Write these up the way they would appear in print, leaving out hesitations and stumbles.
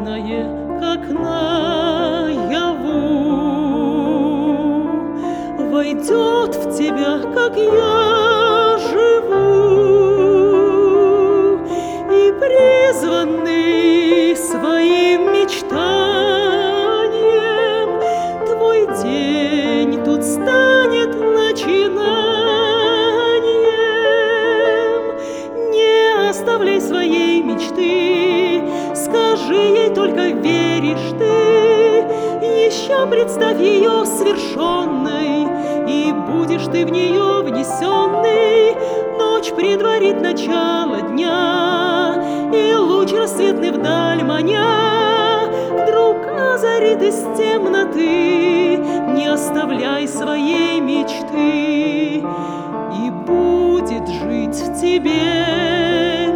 тайное, как наяву, войдет в тебя, как я живу, и призванный своим мечтанием твой день тут станет начинанием. Не оставляй своей мечты, скажи ей только, веришь ты. Еще представь ее свершенной, и будешь ты в нее внесенный. Ночь предварит начало дня, и луч рассветный вдаль маня вдруг озарит из темноты. Не оставляй своей мечты, и будет жить в тебе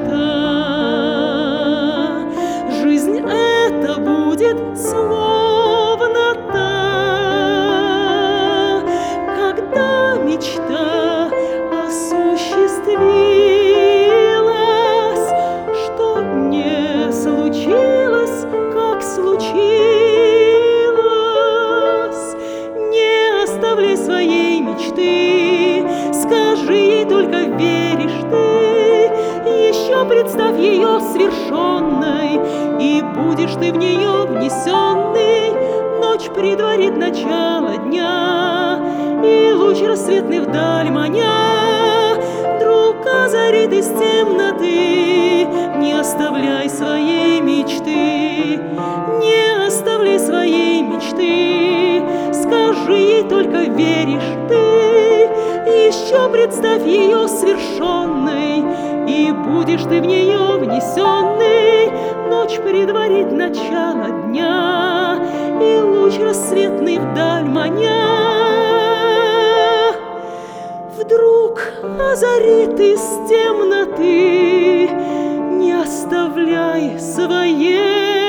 мечта. Жизнь эта будет словно та, когда мечта осуществилась, что не случилось, как случилось. Не оставляй своей мечты, скажи ей только, веришь ты. Еще представь ее свершенной, и будешь ты в нее внесенный. Ночь предварит начало дня, и луч рассветный вдаль маня вдруг озарит из темноты. Не оставляй своей мечты, не оставляй своей мечты, скажи ей только, веришь ты. Еще представь ее свершенной, и будешь ты в нее внесенный. Ночь предварит начало дня, и луч рассветный вдаль маня вдруг озарит из темноты. Не оставляй своей